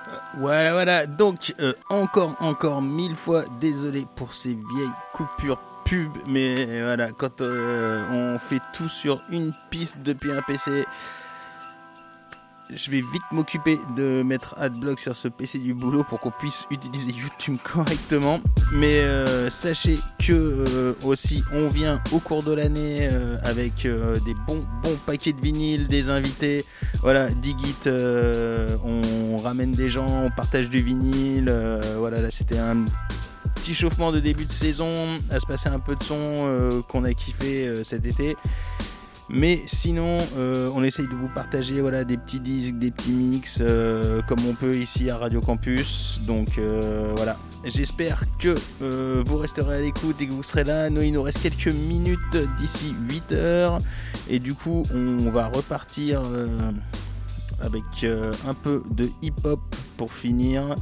Voilà, voilà. Donc, euh, encore, encore mille fois désolé pour ces vieilles coupures pub. Mais voilà, quand euh, on fait tout sur une piste depuis un P C, je vais vite m'occuper de mettre Adblock sur ce P C du boulot pour qu'on puisse utiliser YouTube correctement. Mais euh, sachez que euh, aussi on vient au cours de l'année euh, avec euh, des bons bons paquets de vinyles, des invités. Voilà, Digit, euh, on ramène des gens, on partage du vinyle. Euh, voilà, là c'était un petit chauffement de début de saison, à se passer un peu de son euh, qu'on a kiffé euh, cet été. Mais sinon, euh, on essaye de vous partager voilà, des petits disques, des petits mix, euh, comme on peut ici à Radio Campus. Donc euh, voilà, j'espère que euh, vous resterez à l'écoute et que vous serez là. Nous, il nous reste quelques minutes d'ici huit heures. Et du coup, on va repartir euh, avec euh, un peu de hip-hop pour finir.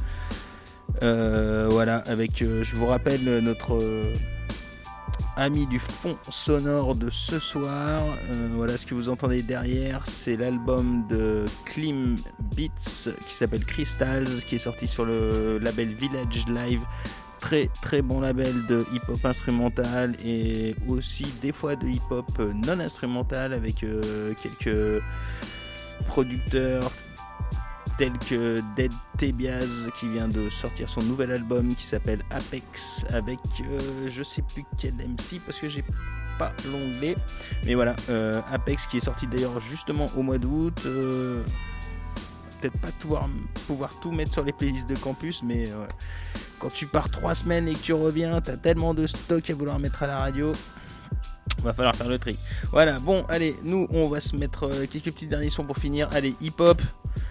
Euh, voilà, avec, euh, je vous rappelle, notre... Euh, ami du fond sonore de ce soir. Euh, voilà, ce que vous entendez derrière, c'est l'album de Klim Beats qui s'appelle Crystals, qui est sorti sur le label Village Live. Très très bon label de hip-hop instrumental et aussi des fois de hip-hop non instrumental avec euh, quelques producteurs tels que Dead Tebiaz qui vient de sortir son nouvel album qui s'appelle Apex avec euh, je sais plus quel M C parce que j'ai pas l'onglet, mais voilà, euh, Apex qui est sorti d'ailleurs justement au mois d'août. Euh, peut-être pas pouvoir, pouvoir tout mettre sur les playlists de campus, mais euh, quand tu pars trois semaines et que tu reviens, t'as tellement de stock à vouloir mettre à la radio, va falloir faire le tri. Voilà, bon allez, nous on va se mettre euh, quelques petits derniers sons pour finir. Allez, hip-hop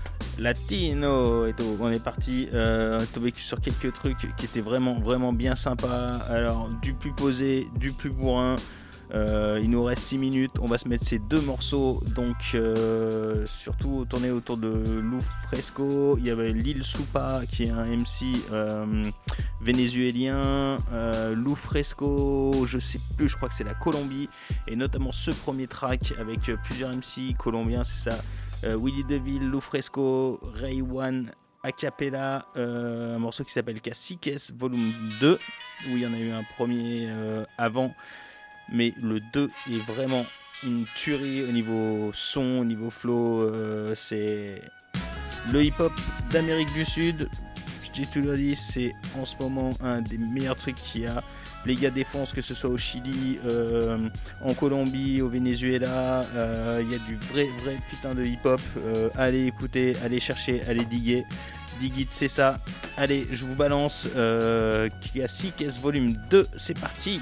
latino et tout. On est parti, euh, on est tombé sur quelques trucs qui étaient vraiment vraiment bien sympas. Alors du plus posé, du plus bourrin. Euh, il nous reste six minutes, on va se mettre ces deux morceaux, donc euh, surtout tourner autour de Lou Fresco. Il y avait Lil Supa qui est un M C euh, vénézuélien, euh, Lou Fresco, je sais plus, je crois que c'est la Colombie, et notamment ce premier track avec plusieurs M C colombiens, c'est ça. Euh, Willy DeVille, Lou Fresco, Ray One, a cappella, euh, un morceau qui s'appelle Caciques volume deux, où il y en a eu un premier euh, avant, mais le deux est vraiment une tuerie au niveau son, au niveau flow. Euh, c'est le hip-hop d'Amérique du Sud. Je t'ai toujours dit, c'est en ce moment un des meilleurs trucs qu'il y a. Les gars défoncent, que ce soit au Chili, euh, en Colombie, au Venezuela. Il euh, y a du vrai, vrai putain de hip-hop. Euh, allez écouter, allez chercher, allez diguer. Digit, c'est ça. Allez, je vous balance. Euh, Caciques volume deux, c'est parti.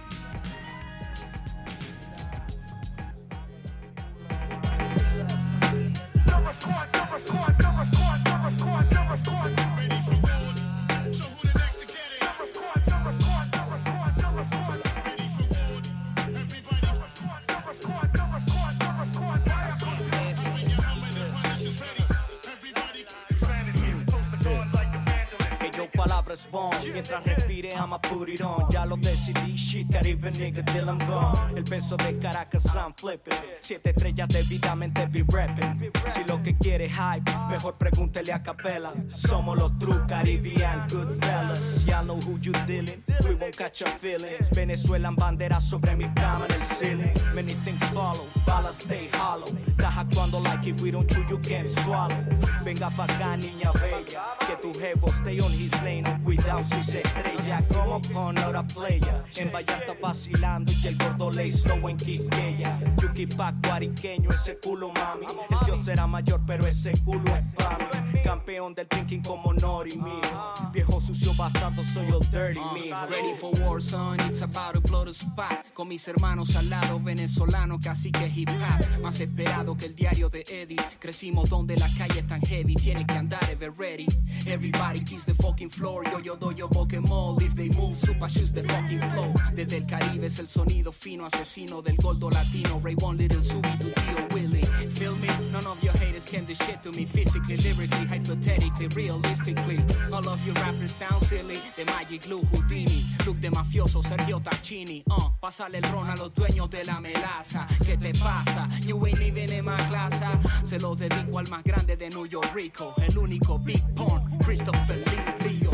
Mientras respire, I'ma put it on. Ya lo decidí, shit, Caribe nigga till I'm gone. El peso de Caracas, I'm flipping. Siete estrellas debidamente be rapping. Si lo que quiere es hype, mejor pregúntele a capela. Somos los true Caribbean good fellas. Y'all know who you dealing, we won't catch a feeling. Venezuelan bandera sobre mi cama en el ceiling. Many things follow, balas stay hollow. Estás actuando like if we don't chew, you can't swallow. Venga pa' acá, niña bella, que tu jevo stay on his lane. No cuidado si se estrella, como con hora playa. En Vallarta vacilando y el gordo le slow en Quisqueya. Yuki pa' guariqueño, ese culo mami. El dios será mayor pero ese culo es para mí. Campeón del drinking como Nori, mijo. Viejo sucio bastardo, soy el dirty, mijo. Ready for war, son, it's about to blow the spot. Con mis hermanos al lado, venezolano, casi que hip hop. Más esperado que el diario de Eddie. Crecimos donde la calle es tan heavy, tienes que andar ever ready. Everybody keeps the fucking floor, Yo yo doy yo Pokémon, if they move, super shoes the fucking flow. Desde el Caribe es el sonido fino, asesino del gordo latino. Ray One, Little Subi, tu tío Willie. Feel me? None of your haters can do shit to me physically, lyrically, hypothetically, realistically. All of your rappers sound silly. The Magic Blue Houdini, look de mafioso Sergio Tacchini. Uh, pásale el ron a los dueños de la melaza. ¿Qué te pasa? You ain't even in my class. Se lo dedico al más grande de New York Rico, el único Big Pun, Christopher Lee Leo.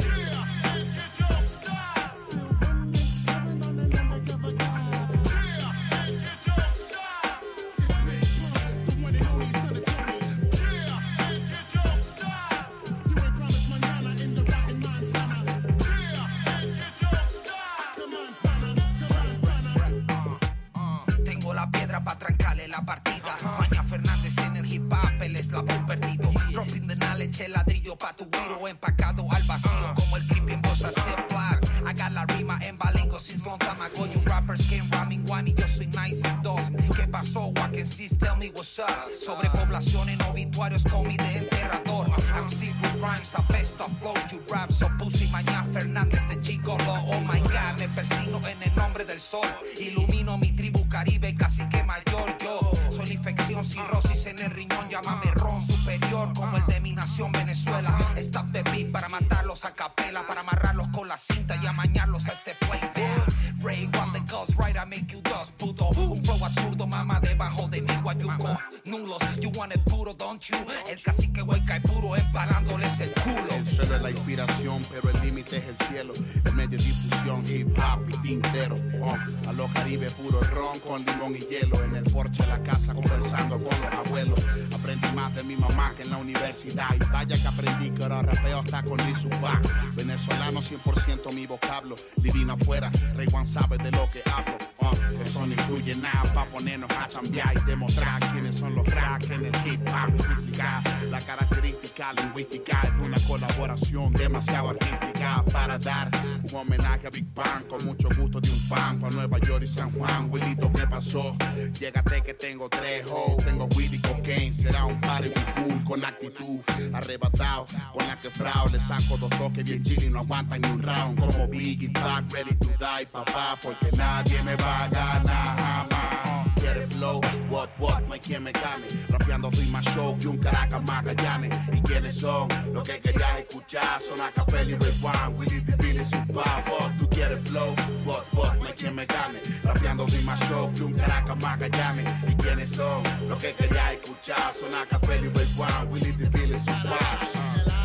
Tengo la piedra para trancarle la partida. Maña Fernández en el hip hop, él es la voz perdido. Dropping the knowledge, el ladrillo pa' tu guiro. Empacado al vacío como el creepy en voz a flag. I got la rima en balingo since long time ago. You rappers can't rhyming one y yo soy nice y dos. ¿Qué pasó? What can sis tell me what's up? Sobrepoblación en obituarios con mi de enterrador. I'm sick with rhymes, a best of flow. You rap so pussy, Maña Fernández de Gigolo. Oh my God, me persigno en el nombre del sol. Ilumino mi tribu caribe, casi que mayor yo. Soy la infección, cirrosis en el riñón. Llámame ron superior como el de mi nación Venezuela. Stop the beat para matarlos a capela, para amarrarlos con la cinta y amañarlos a este flame. Ray One, the ghost right, I make you dust, puto. Un flow absurdo, mama, debajo de mi guayuco. Nulos, you want it puro, don't you? El cacique hueca y puro, empalándoles el culo. El suelo es la inspiración, pero el límite es el cielo. El medio de difusión, hip hop y tintero. Oh, a lo Caribe, puro ron con limón y hielo. En el porche de la casa, conversando con los abuelos. Aprendí más de mi mamá que en la universidad. Y vaya que aprendí que ahora rapeo hasta con Lee Supac. Venezolano cien por ciento mi vocablo. Divino afuera, Ray One sabe de lo que hablo. Uh, eso no incluye nada pa' ponernos a chambear y demostrar quiénes son los cracks en el hip hop y triplicar la característica lingüística es una colaboración demasiado artística para dar un homenaje a Big Bang con mucho gusto de un fan pa' Nueva York y San Juan. Willito, ¿qué pasó? Llégate que tengo tres hoes, tengo Willy Cocaine, será un party muy cool con actitud arrebatado con la que frao le saco dos toques bien chill y no aguantan ni un round como Biggie Pac, ready to die papá porque nadie me va a ganar jamás. Quiere flow, what, what, no hay quien me gane. Rapeando doy más show que un Caracas Magallanes. ¿Y quiénes son? Lo que querías escuchar son Acapella y Red One, Willy D. Billy, Super Bowl. Tú quieres flow, what, what, no hay quien me gane. Rapeando doy más show que un Caracas Magallanes. ¿Y quiénes son? Lo que querías escuchar son Acapella y Red One, Willy D. Billy, Super Bowl.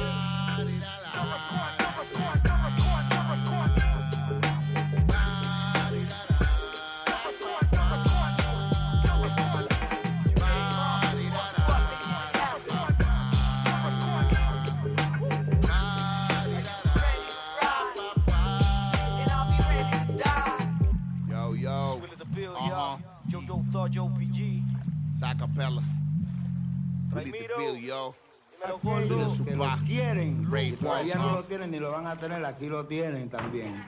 Yo P G, Acapella, Willy DeVille, yo. Que lo quieren, que todavía no lo tienen ni lo van a tener, aquí lo tienen también.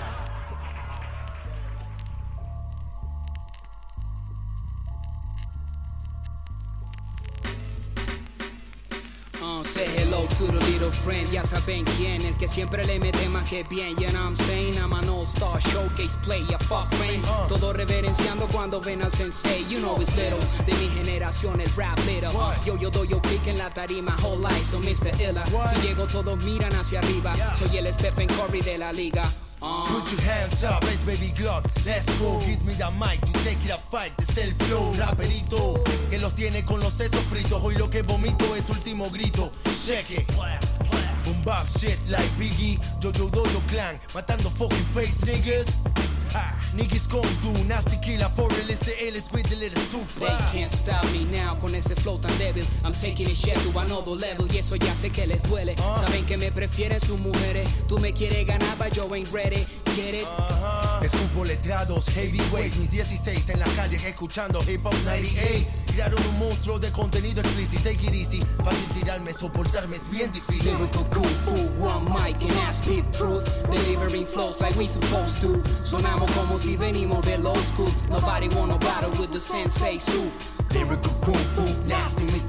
Uh, say hello to the little friend, ya saben quién, el que siempre le mete más que bien. You know what I'm saying? I'm an all-star showcase player, fuck fame. Todo reverenciando cuando ven al sensei. You know it's little, de mi generación el rap little. Yo, yo doy yo pick en la tarima, whole life, so mister Illa. Si llego todos miran hacia arriba, soy el Stephen Curry de la liga. Uh. Put your hands up, let's baby Glock, let's go. Give me the mic, to take it a fight, es el flow. Raperito, que los tiene con los sesos fritos. Hoy lo que vomito es último grito. Check it. Boom bap shit like Biggie, Jojo Dojo Clan, matando fucking face niggas. Ha, niggas gon' do nasty killer for real, it's the L S with the little super. They can't stop me now con ese flow tan débil. I'm taking it shit to another level y eso ya sé que les duele. Uh. Saben que me prefieren sus mujeres. Tú me quieres ganar, but yo ain't ready. Get it? Uh-huh. Escupo letrados, heavyweight, mis dieciséis en la calle escuchando hip hop noventa y ocho. Crearon un monstruo de contenido explícito, take it easy. Fácil tirarme, soportarme es bien difícil. Lyrical kung fu, one mic and I speak truth. Delivering flows like we supposed to. Sonamos como si venimos del old school. Nobody wanna battle with the sensei suit. Lyrical kung fu, nasty mister forty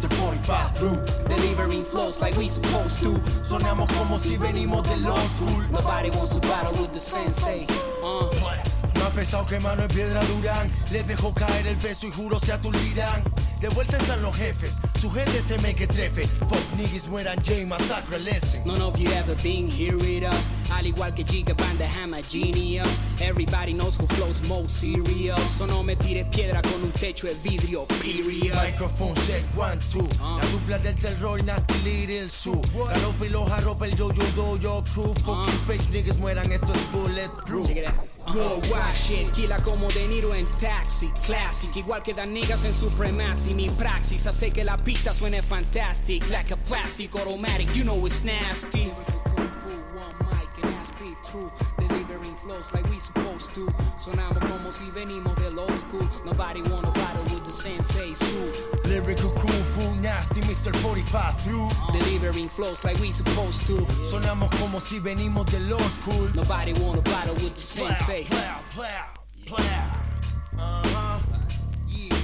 forty-five through. Delivering flows like we supposed to. Sonamos como si venimos del old school. Nobody wants to battle with the sensei. Uh. Más pesado que mano en piedra Durán. Les dejo caer el peso y juro se atulirán. De vuelta están los jefes, su gente se me que trefe. Fuck niggas mueran J, masacre, listen. None of you ever been here with us. Al igual que Giga Band, the Hammer Genius. Everybody knows who flows most serious. So no me tires piedra con un techo de vidrio, period. Microphone check, one, two. Uh. La dupla del terror, Nasty Little Sue. Galope y los arropa el yo-yo doyo crew. Fucking uh. fake niggas mueran, esto es bulletproof. Check it out. Worldwide shit, killa como De Niro en Taxi, classic, igual que Dan niggas en Supremacy. Mi praxis hace que la pista suene fantastic, like a plastic automatic, you know it's nasty. Kung Fu, one mic and ass beat true, delivering flows like we supposed to. Sonamos como si venimos del old school, nobody wanna battle with the sensei suit. Lyrical Kung Fu, nasty, mister forty-five through. Delivering flows like we supposed to. Sonamos como si venimos del old school. Nobody wanna battle with the sensei. Plow, plow, plow. Uh-huh. Yeah.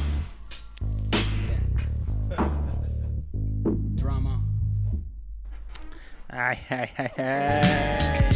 Drama. Aïe, aïe, aïe, aïe.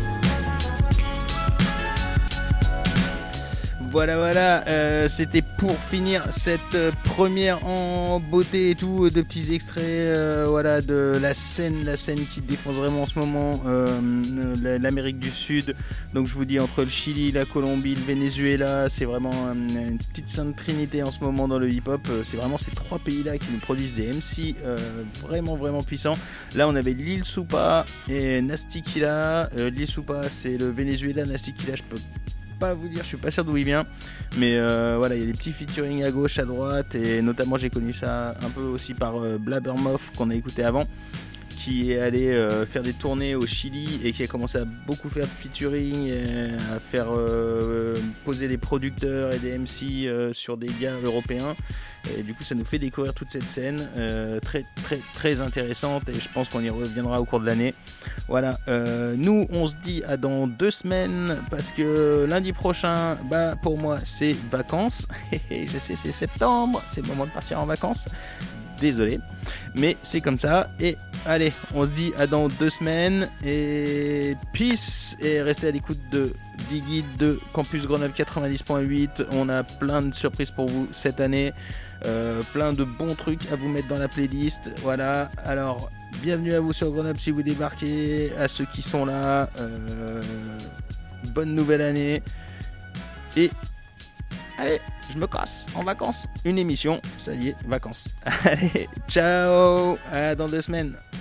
Voilà, voilà, euh, c'était pour finir cette euh, première en beauté et tout, de petits extraits, euh, voilà, de la scène, la scène qui défonce vraiment en ce moment, euh, l'Amérique du Sud. Donc je vous dis, entre le Chili, la Colombie, le Venezuela, c'est vraiment euh, une petite sainte trinité en ce moment dans le hip-hop. C'est vraiment ces trois pays-là qui nous produisent des M C euh, vraiment, vraiment puissants. Là, on avait Lil Supa et Nasty Killa. Euh, Lil Supa, c'est le Venezuela. Nasty Killa, je peux pas vous dire, je suis pas sûr d'où il vient, mais euh, voilà, il y a des petits featuring à gauche, à droite, et notamment j'ai connu ça un peu aussi par euh, Blabbermouth qu'on a écouté avant, qui est allé euh, faire des tournées au Chili et qui a commencé à beaucoup faire de featuring, et à faire euh, poser des producteurs et des M C euh, sur des gars européens. Et du coup, ça nous fait découvrir toute cette scène euh, très très très intéressante, et je pense qu'on y reviendra au cours de l'année. Voilà, euh, nous on se dit à dans deux semaines, parce que lundi prochain, bah pour moi c'est vacances. Je sais, c'est septembre, c'est le moment de partir en vacances. Désolé, mais c'est comme ça. Et allez, on se dit à dans deux semaines, et peace, et restez à l'écoute de Diggy de Campus Grenoble quatre-vingt-dix point huit. On a plein de surprises pour vous cette année, euh, plein de bons trucs à vous mettre dans la playlist. Voilà, alors bienvenue à vous sur Grenoble si vous débarquez, à ceux qui sont là, euh, bonne nouvelle année, et allez, je me casse en vacances. Une émission, ça y est, vacances. Allez, ciao, à dans deux semaines.